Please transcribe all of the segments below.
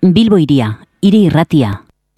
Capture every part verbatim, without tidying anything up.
Bilbo Hiria, hiri irratia.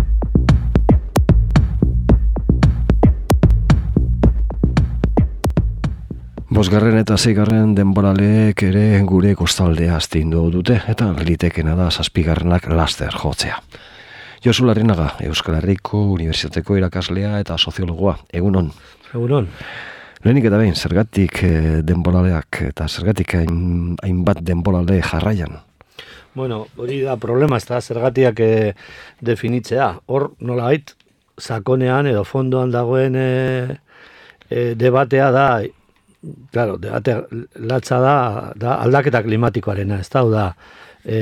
Bosgarren eta seigarren denboraleek ere gure kostaldea astindu dute, eta litekena da zazpigarrenak laster jotzea. Josu Larrinaga, Euskal Herriko Unibertsitateko irakaslea eta soziologoa. Egunon. Egunon. Lehenik eta behin, zergatik denboraleak eta zergatik hain, hainbat denborale jarraian? Bueno, hori da problema, ez da, zergatiak e, definitzea. Hor, nolabait, sakonean edo fondoan dagoen e, e, debatea da, claro, debate latza da, da aldaketa klimatikoarena, ez da, da, e,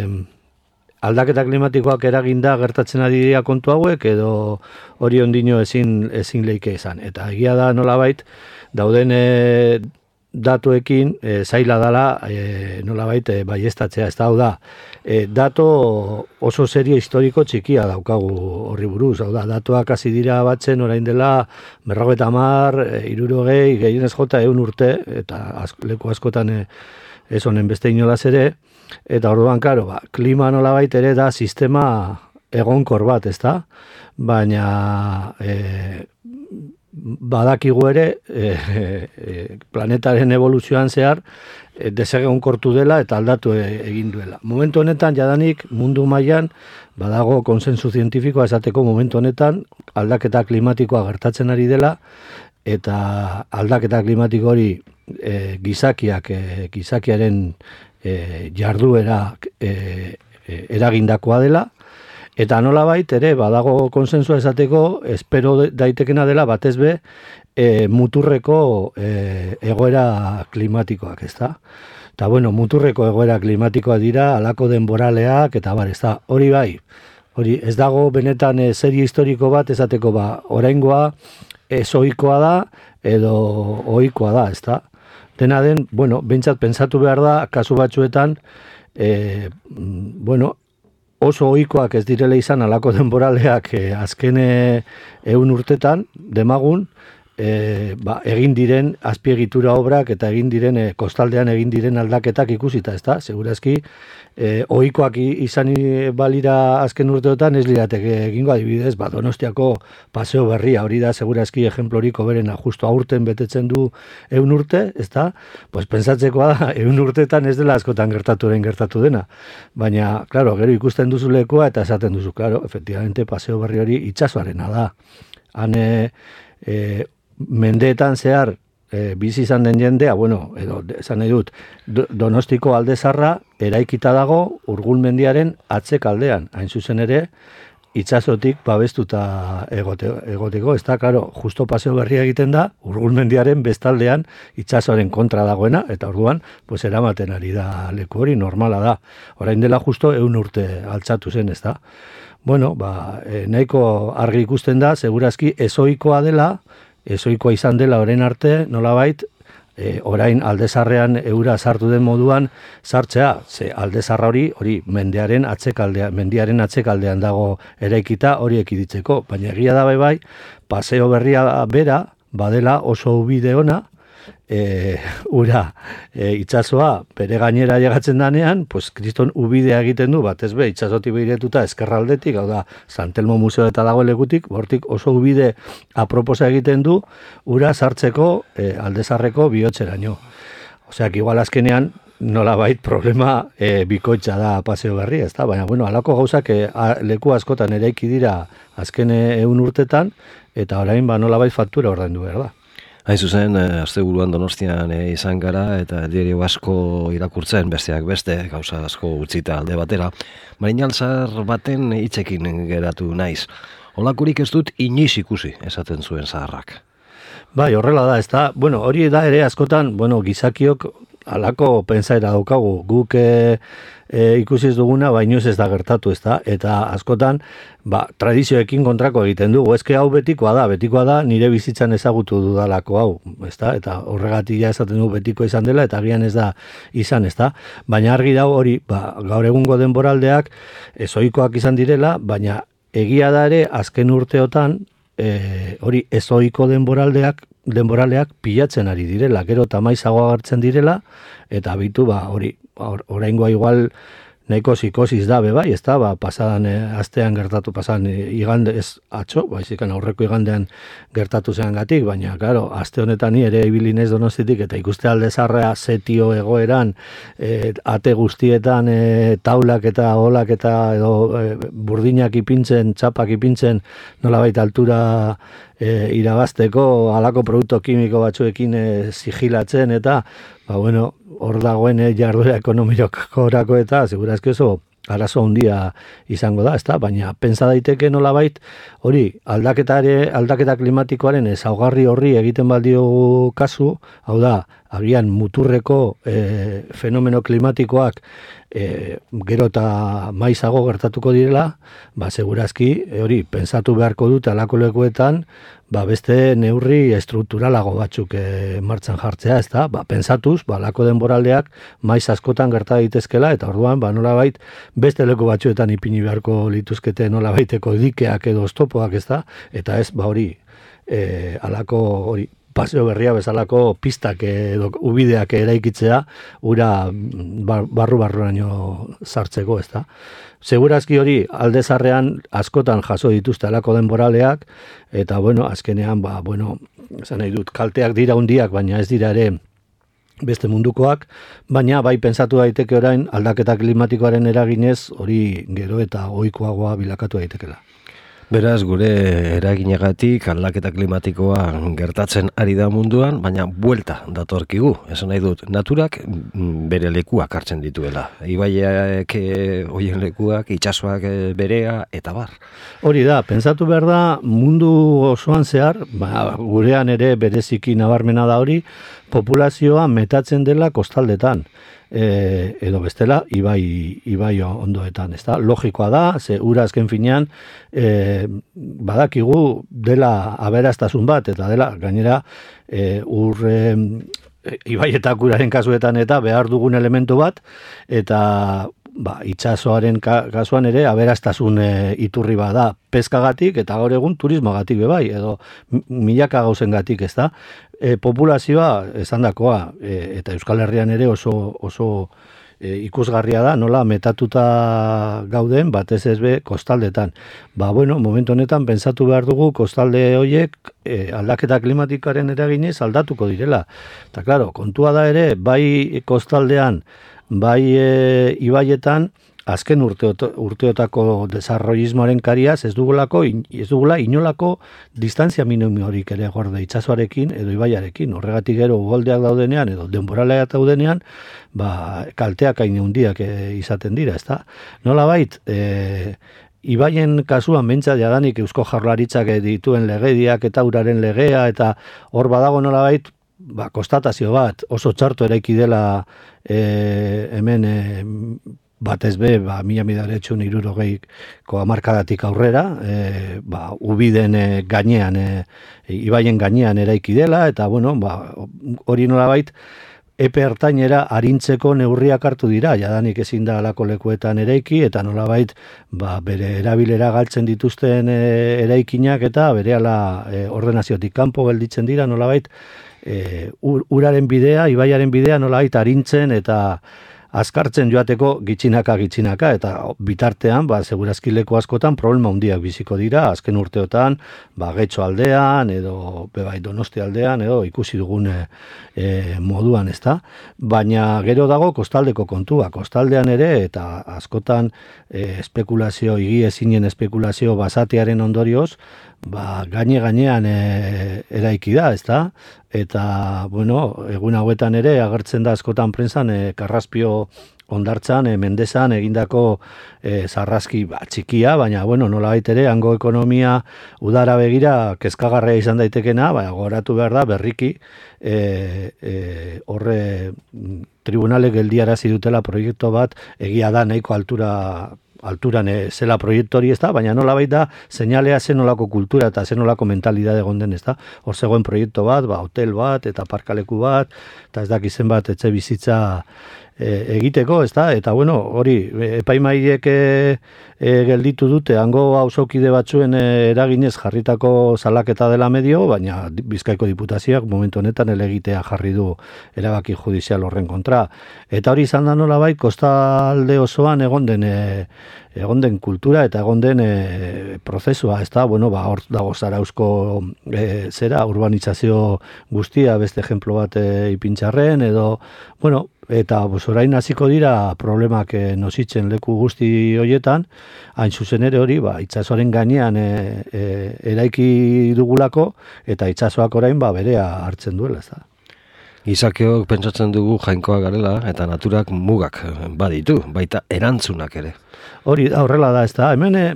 aldaketa klimatikoak eraginda gertatzen ari dira kontu hauek, edo hori ondino ezin, ezin leike izan. Eta egia da nolabait, dauden e, datuekin e, zaila dala e, nolabait e, baiestatzea, ez da, hau da, e, dato oso serie historiko txikia daukagu horri buruz, hau da, datuak hasi dira batzen orain dela berrogeita hamar, e, hirurogei, gehienez jota ehun urte, eta asko, leku askotan e, ez honen beste inolaz ere, eta orduan, karo, ba, klima nolabait ere da sistema egonkor bat, ez da, baina e, badakigu ere e, e, planetaren evoluzioan zehar e, desegonkortu dela eta aldatu e, egin duela. Momentu honetan jadanik mundu mailan badago konsensu zientifikoa esateko momentu honetan aldaketa klimatikoa gertatzen ari dela eta aldaketa klimatiko hori e, gizakiak e, gizakiaren e, jarduera e, e, eragindakoa dela. Eta nolabait ere badago konsensua esateko, espero daitekena dela batez be e, muturreko e, egoera klimatikoak, ez da? Eta bueno, muturreko egoera klimatikoak dira, halako denboraleak, eta bar, ez da, hori bai, hori ez dago benetan e, serie historiko bat esateko ba, oraingoa ez ohikoa da, edo ohikoa da, ez da? Dena den, bueno, behintzat pentsatu behar da, kasu batzuetan, e, bueno, oso ohikoak ez direla izan halako denboraleak eh, azken ehun urtetan, demagun, eh, ba, egin diren azpiegitura obrak eta egin diren eh, kostaldean egin diren aldaketak ikusita, ez da? Segurazki, eh, ohikoak izan balira azken urteotan ez lirateke egingo adibidez, ba, Donostiako paseo berria, hori da segurazki ejemploriko berena, justo aurten betetzen du ehun urte, ez da? Pues pensatzekoa da, ehun urtetan ez dela askotan gertaturen gertatu dena. Baina, claro, gero ikusten duzu lekoa eta esaten duzu, claro, efectivamente paseo berri hori itsasoarena da. Han e, e, mendeetan zehar e, bizi izan den jendea, bueno, edo esan nahi dut, Donostiko alde zarra eraikita dago Urgulmendiaren atzek aldean, hain zuzen ere, itsasotik babestuta egote, egoteko, ez da, karo, justo paseo berria egiten da, Urgulmendiaren bestaldean itsasoaren kontra dagoena, eta orduan, pues eramaten ari da leku hori, normala da. Orain dela justo ehun urte altzatu zen, ez da. Bueno, ba, e, nahiko argi ikusten da, segurazki ezoikoa dela, ezoikoa izan dela orain arte, nolabait, e, orain aldezarrean eura sartu den moduan sartzea, ze aldezarra hori, hori mendearen atzekaldean, mendiaren atzekaldean dago eraikita hori ekiditzeko, baina egia da bai bai, paseo berria bera, badela oso ubide ona, e, ura e, itsasoa bere gainera llegatzen danean, pues kriston ubidea egiten du, batez be, itsasotik begiretuta eskerraldetik, hau da, San Telmo Museo eta dago lekutik, bortik oso ubide aproposa egiten du, ura sartzeko e, aldezarreko bihotzeraino. Oseak, igual azkenean, nolabait problema e, bikoitza da paseo berri, ez da? Baina, bueno, halako gauzak e, a, leku askotan eraiki dira azken ehun urtetan, eta orain ba nolabait faktura ordaindu behar da. Hain zuzen, asteburuan Donostian e, izan gara, eta diario asko irakurtzen, besteak beste, gauza asko utzita alde batera. Marinalzar baten hitzekin geratu naiz. Olakurik ez dut inoiz ikusi, esaten zuen zaharrak. Bai, horrela da, ez da, bueno, hori da ere askotan, bueno, gizakiok halako pentsaera daukagu, guk e, e, ikusi ez duguna, ba, inoiz ez da gertatu, ez da, eta askotan, ba, tradizioekin kontrako egiten dugu, ezke hau betikoa da, betikoa da, nire bizitzan ezagutu dudalako hau, ez da, eta horregatik ja esaten du betiko izan dela, eta agian ez da izan, ez da, baina argi dago hori, ba, gaur egungo denboraldeak ezoikoak izan direla, baina egia da ere, azken urteotan, e, hori ezoiko denboraldeak, denboraleak pilatzen ari direla, gero tamaizagoa hartzen direla, eta bitu, ba, hori, oraingoa igual nahiko psikosis da be bai, ez da, ba, pasadan e, astean gertatu, pasadan e, igande ez atxo, baizikan aurreko igandean gertatu zean gatik, baina, claro, aste honetan ni ere ibilinez Donostitik, eta ikuste alde zarrea setio egoeran, e, ate guztietan e, taulak eta olak eta edo e, burdinak ipintzen, txapak ipintzen, nolabait altura e, irabazteko, halako produktu kimiko batzuekin e, sigilatzen, eta, ba, bueno, hor dagoen e, jarduera ekonomikorako eta, segurazki oso, arazo handia izango da, ezta? Baina pentsa daiteke nolabait hori aldaketare aldaketa klimatikoaren ezaugarri horri egiten baldio kasu, hau da, agian muturreko e, fenomeno klimatikoak e, gero eta maizago gertatuko direla, ba segurazki e, hori pentsatu beharko dute halako lekuetan, ba beste neurri estrukturalago batzuk e, martxan jartzea, ezta? Ba pentsatuz, ba halako denboraldeak maiz askotan gerta daitezkela eta orduan ba nolabait beste leku batzuetan ipini beharko lituzkete nolabaiteko dikeak edo oztopoak, ezta? Eta ez ba hori e, halako hori paseo berria bezalako pistak edo ubideak eraikitzea ura barru-barruaino sartzeko, ezta? Segurazki hori aldezarrean askotan jaso dituzte halako denboraleak eta bueno, azkenean ba bueno, esan nahi dut kalteak dira hundiak, baina ez dira ere beste mundukoak, baina bai pentsatu daiteke orain aldaketa klimatikoaren eraginez hori gero eta ohikoagoa bilakatu daitekela. Beraz, gure eraginagatik aldaketa klimatikoa gertatzen ari da munduan, baina buelta datorkigu. Esan nahi dut, naturak bere lekuak hartzen dituela. Ibaiak hoien lekuak, itsasoak berea, eta bar. Hori da, pentsatu behar da mundu osoan zehar, ba, gurean ere bereziki nabarmena da hori, populazioa metatzen dela kostaldetan. E, edo bestela ibai, ibai ondoetan, ezta? Logikoa da, ze ura azken finean e, badakigu dela aberastasun bat, eta dela gainera e, ur e, ibaietak uraren kasuetan eta behar dugun elementu bat, eta ba, itsasoaren kasuan ere aberastasun e, iturri bada peskagatik eta gaur egun turismogatik bebai, edo milaka gauzengatik, ezta? E, populazioa esandakoa e, eta Euskal Herrian ere oso oso e, ikusgarria da, nola metatuta gauden batez ez be kostaldetan. Ba bueno, momentu honetan pentsatu behar dugu kostalde horiek e, aldaketa klimatikoaren eraginez aldatuko direla. Eta claro, kontua da ere bai kostaldean, bai e, ibaietan azken urteot, urteotako desarrollismoaren kariaz ez dugulako ez dugula inolako distantzia minimorik ere gorde itsasoarekin edo ibaiarekin. Horregatik gero uholdeak daudenean edo denboraleak daudenean, ba kalteak hain handiak e, izaten dira, ezta? Nolabait, e, ibaien kasuan mentza jadanik Eusko Jaurlaritzak dituen legediak eta uraren legea eta hor badago nolabait ba konstatazio bat oso txarto eraiki dela e, hemen e, batez be, ba, mila midaretxun irurogeiko hamarkadatik aurrera, e, ba, ubiden e, gainean, e, ibaien gainean eraiki dela, eta, bueno, ba, hori nolabait, epe ertainera arintzeko neurriak hartu dira, jadanik ezin da alako lekuetan eraiki, eta nolabait, ba, bere erabilera galtzen dituzten e, eraikinak, eta berehala e, ordenaziotik kanpo gelditzen dira, nolabait, e, ur, uraren bidea, ibaiaren bidea, nolabait, arintzen, eta azkartzen joateko gitxinaka gitxinaka eta bitartean ba segurazki leku askotan problema handiak biziko dira azken urteotan, ba Getxo aldean edo bebai Donosti aldean edo ikusi dugun e, e, moduan, ezta? Baina gero dago kostaldeko kontua, kostaldean ere eta askotan e, espekulazio igi ezinen espekulazio basatearen ondorioz, ba gaine gainean e, eraiki da, ezta? Eta, bueno, egun hauetan ere agertzen da askotan prentsan e, Karraspio hondartzan, e, Mendezan egindako e, sarraski ba, txikia, baina, bueno, nolabait ere, hango ekonomia udara begira kezkagarria izan daitekena, baina gogoratu behar da, berriki, e, e, horre tribunalek geldiarazi dutela proiektu bat, egia da nahiko altura alturan e, zela proiektu hori, ez da, baina nolabait da, seinalea zenolako kultura eta zenolako mentalidade egon den, ez da, hor zegoen proiektu bat, ba, hotel bat, eta parkaleku bat, eta ez dakizen bat etxe bizitza e, egiteko, ez da? Eta bueno, hori, epaimaiek e, e, gelditu dute, hango auzokide batzuen e, eraginez jarritako salaketa dela medio, baina Bizkaiko Diputazioak momentu honetan elegitea jarri du erabaki judizial horren kontra. Eta hori izan da nolabait, kostalde osoan egon den e, egon den kultura eta egon den e, prozesua, ez da, bueno, ba, hor dago Zarauzko e, zera, urbanizazio guztia, beste ejemplo bat e, ipintxarren, edo, bueno, eta bos, orain hasiko dira problemak e, nozitzen leku guzti hoietan, hain zuzen ere hori, ba, itsasoaren gainean e, e, eraiki dugulako, eta itsasoak orain ba, berea hartzen duela, ez da. Gizakeok pentsatzen dugu jainkoa garela eta naturak mugak baditu, baita erantzunak ere. Hori da, horrela da, ez da. Hemen e,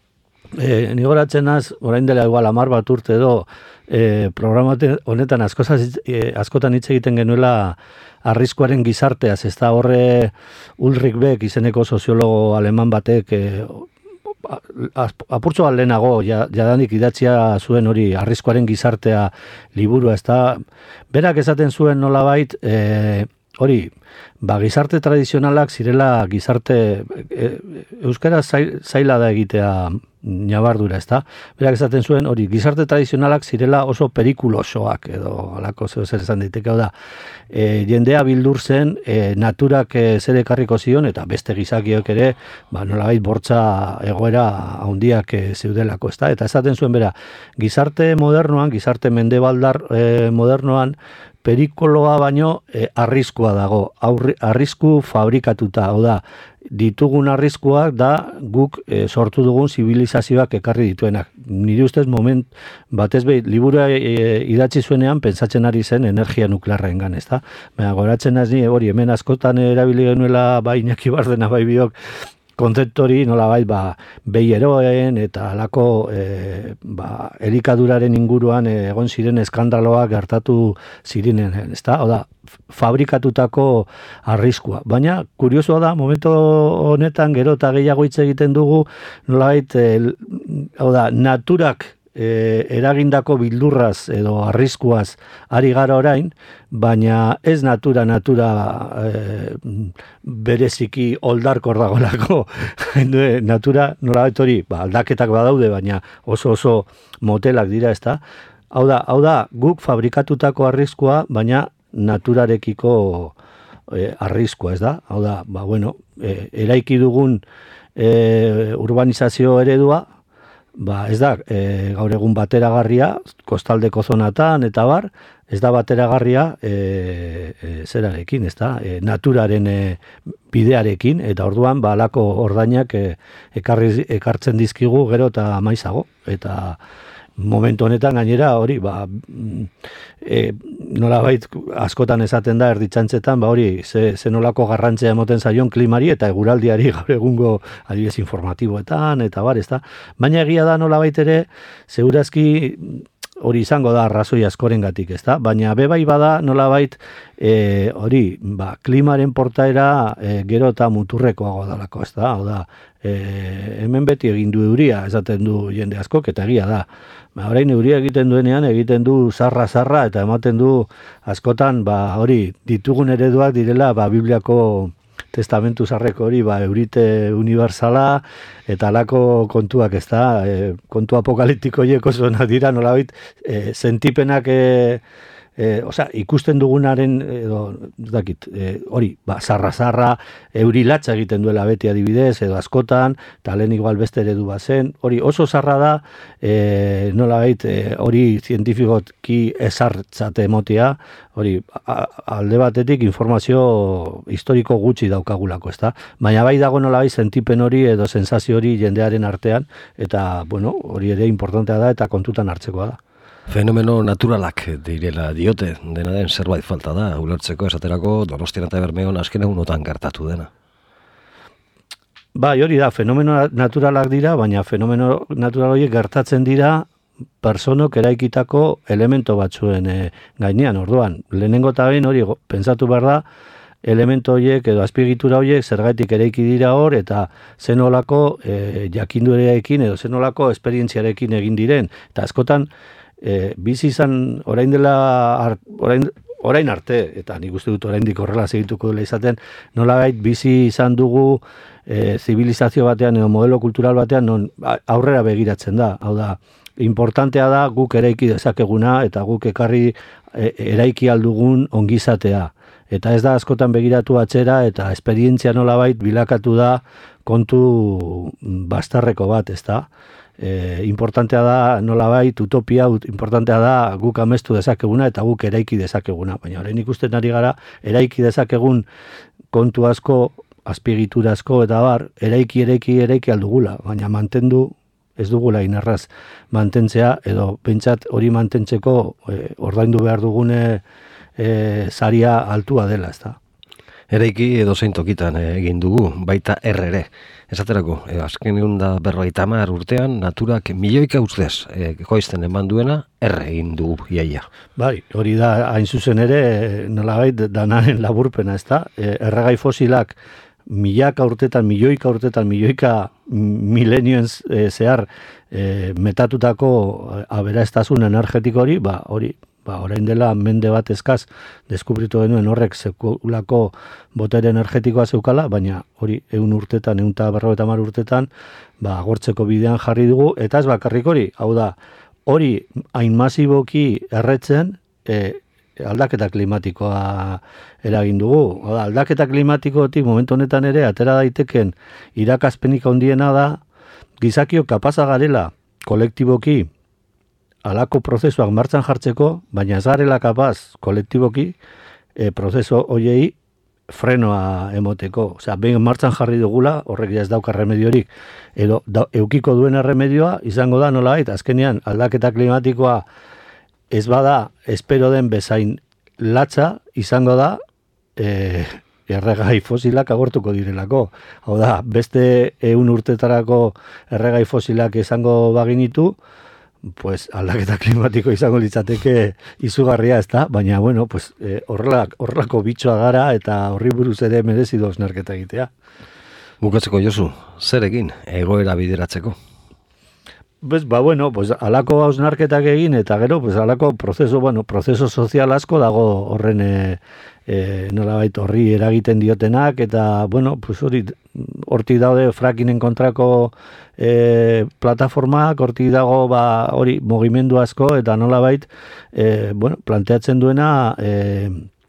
e, nigoratzen az, orain dela igual amar bat urte edo, e, programate honetan askotan, e, askotan hitz egiten genuela arriskuaren gizarteaz, ez da horre Ulrich Beck izeneko soziologo aleman batek e, apurtxo bat lehenago jadanik idatzia zuen hori arriskuaren gizartea liburua, ez da, berak esaten zuen nolabait, e, hori, ba, gizarte tradizionalak zirela gizarte, e, euskara zaila da egitea nabardura, ez da? Berak esaten zuen, hori, gizarte tradizionalak zirela oso perikulosoak, edo alako zeo zer esan daiteke, da, e, jendea bildur zen, e, naturak e, zer ekarriko zion, eta beste gizakiok ere, ba, nolabait bortza egoera handiak e, zeudelako, ez da? Eta esaten zuen, bera, gizarte modernoan, gizarte mendebaldar e, modernoan, perikoloa baino e, arriskua dago, Aurri, arrisku fabrikatuta, hau da, ditugun arriskuak da guk e, sortu dugun zibilizazioak ekarri dituenak. Nire ustez moment batez behi, liburua e, idatzi zuenean pentsatzen ari zen energia nuklearren gan, ez da? Baina goratzen az ni, hori, hemen askotan erabili genuela bai Iñaki Bardena bai biok, kontzeptori nolabait ba beieroen eta alako e, ba, elikaduraren inguruan e, egon ziren eskandaloak gertatu zirenen, ezta? Hau da, fabrikatutako arriskua. Baina kuriosoa da, momentu honetan gero eta gehiago hitz egiten dugu nolabait e, hau da, naturak E, eragindako bildurraz edo arriskuaz ari gara orain, baina ez natura natura e, bereziki oldarkor dagolako. Natura nolabait hori, ba, aldaketak badaude, baina oso oso motelak dira, ezta? Hau da, hau da, guk fabrikatutako arriskua, baina naturarekiko e, arriskua, ez da? Hau da, ba, bueno, e, eraiki dugun e, urbanizazio eredua, ba, ez da, e, gaur egun bateragarria, kostaldeko zonatan eta bar, ez da bateragarria e, e, zerarekin, ez da, e, naturaren e, bidearekin, eta orduan, ba, alako ordainak e, ekarri, ekartzen dizkigu gero eta maizago, eta momentu honetan gainera hori, ba, e, nolabait askotan esaten da erditzantzetan, ba hori, ze, ze nolako garrantzea emoten zaion klimari eta eguraldiari gaur egungo adibidez informatiboetan, eta bar, ez da. Baina egia da nolabait ere, segurazki hori izango da arrazoi askorengatik, ez da? Baina bebai bada nolabait e, hori, ba, klimaren portaera e, gero eta muturrekoago dalako, ez da? Hau da, e, hemen beti egin du euria, esaten du jende askok, eta egia da. Ba, orain euria egiten duenean, egiten du zarra-zarra, eta ematen du askotan, ba, hori, ditugun ereduak direla, ba, Bibliako testamentu zarreko hori, ba, eurite universala, eta alako kontuak, ez da, e, kontu apokaliptiko hieko zuena dira, nolabait, e, sentipenak, e, e, osea, ikusten dugunaren, edo, dakit, e, hori, ba, zarra-zarra, eurilatza egiten duela beti adibidez, edo askotan, eta lehen igual beste eredu bazen, hori oso zarra da, e, nolabait, e, hori zientifikoki ezartzate emotea, hori, a, alde batetik informazio historiko gutxi daukagulako, ezta? Baina bai dago nolabait sentipen hori edo sensazio hori jendearen artean, eta, bueno, hori ere importantea da eta kontutan hartzekoa da. Fenomeno naturalak direla diote, dena den zerbait falta da, ulertzeko esaterako Donostian eta Bermeon azken egunotan gertatu dena. Bai, hori da, fenomeno naturalak dira, baina fenomeno natural horiek gertatzen dira personok eraikitako elemento batzuen e, gainean, orduan. Lehenengo eta behin hori pentsatu behar da, elemento horiek edo azpiegitura horiek zergatik eraiki dira hor, eta zenolako e, jakindurearekin edo zenolako esperientziarekin egin diren. Eta askotan, e, bizi izan orain dela, orain, orain arte, eta nik uste dut oraindik horrela segituko dela izaten, nolabait bizi izan dugu e, zibilizazio batean edo modelo kultural batean non aurrera begiratzen da. Hau da, importantea da guk eraiki dezakeguna eta guk ekarri e, eraiki aldugun ongizatea. Eta ez da askotan begiratu atzera eta esperientzia nolabait bilakatu da kontu bastarreko bat, ez da? E, importantea da nolabait utopia, importantea da guk amestu dezakeguna eta guk eraiki dezakeguna. Baina orain ikusten ari gara, eraiki dezakegun kontu asko, azpiegitura asko eta bar, eraiki, eraiki, eraiki aldugula. Baina mantendu ez dugula inerraz mantentzea, edo pentsat hori mantentzeko e, ordaindu behar dugune e, saria altua dela, ez da. Ereiki edo zein tokitan egin dugu, baita erre ere. Esaterako, e, azken egun da berrogeita hamar urtean, naturak milioika ustez e, koizten eman duena, erre egin dugu iaia. Bai, hori da hain zuzen ere, nolabait danaren laburpena, ez da? E, erregai fosilak milaka urtetan, milioika urtetan, milioika milenioen e, zehar e, metatutako aberastasun energetiko hori, ba, hori, ba, orain dela mende bat eskaz deskubritu genuen horrek sekulako botere energetikoa zeukala, baina hori ehun urtetan, ehun eta berrogeita hamar urtetan, ba, agortzeko bidean jarri dugu, eta ez bakarrik hori, hau da, hori hain masiboki erretzen, e, aldaketa klimatikoa eragin dugu. Hau da, aldaketa klimatikotik momentu honetan ere, atera daiteken irakaspenik handiena da, gizakio kapaza garela, kolektiboki, alako prozesuak martxan jartzeko, baina ez garela kapaz kolektiboki e, prozesu hoiei frenoa emoteko. Osea, behin martxan jarri dugula, horrek ez dauka remediorik, edo da, eukiko duen remedioa izango da nolabait, azkenean aldaketa klimatikoa ez bada espero den bezain latza izango da e, erregai fosilak agortuko direlako. Hau da, beste ehun urtetarako erregai fosilak izango baginitu, pues aldaketa klimatiko izango litzateke izugarria, ez da? Baina, bueno, pues eh, horrelak, horrelako bitxoa gara eta horri buruz ere merezi du hausnarketa egitea. Bukatzeko Josu, zer egin egoera bideratzeko? Pues, ba, bueno, pues, alako hausnarketak egin eta gero, pues, alako prozeso, bueno, prozeso sozial asko dago horren e, e, nolabait horri eragiten diotenak eta, bueno, pues, hori hortik daude frackingen kontrako e, plataformak, hortik dago ba, hori mugimendu asko eta nolabait e, bueno, planteatzen duena e,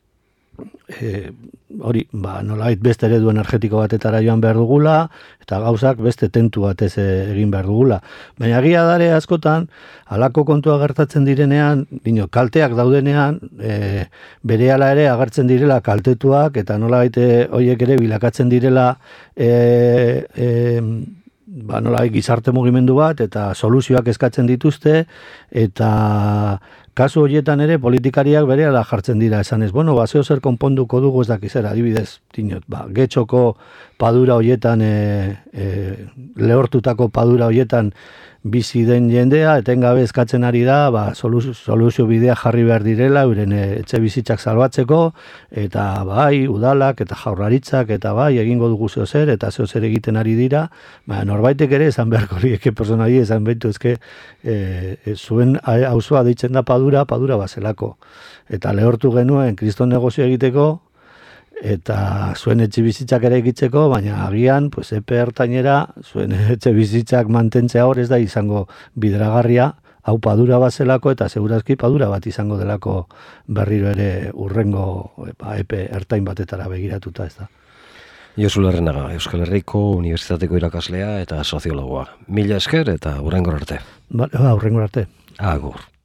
e, hori ba, nolabait beste eredu energetiko batetara joan behar dugula eta gauzak beste tentu batez egin behar dugula. Baina egia dare askotan, halako kontua gertatzen direnean, dino, kalteak daudenean, e, berehala ere agertzen direla kaltetuak eta nolabait horiek ere bilakatzen direla e, e, ba, nolabait gizarte mugimendu bat eta soluzioak eskatzen dituzte eta kasu horietan ere politikariak berehala jartzen dira esanez, bueno, ba, zeo zer konponduko dugu ez dakizera, adibidez, dinot, ba, getxoko padura horietan, e, e, lehortutako padura horietan bizi den jendea, etengabe eskatzen ari da, ba, soluzio, soluzio bidea jarri behar direla, euren etxe bizitzak salbatzeko, eta bai, udalak, eta jaurlaritzak, eta bai, egingo dugu zeo zer, eta zeo zer egiten ari dira, ba, norbaitek ere, esan beharko lieke personari, esan behitu, ezke, e, e, zuen auzoa deitzen da padura, padura bazelako. Eta lehortu genuen, kriston negozio egiteko, eta zuen etxe bizitzak ere egitzeko, baina agian, pues, epe ertainera, zuen etxe bizitzak mantentzea hor ez da izango bideragarria, hau padura bat zelako, eta segurazki padura bat izango delako berriro ere urrengo epa, epe ertain batetara begiratuta, ez da. Josu Larrenaga, Euskal Herriko Unibertsitateko irakaslea eta soziologoa. Mila esker eta hurrengor arte. Ba, hurrengor arte. Agur.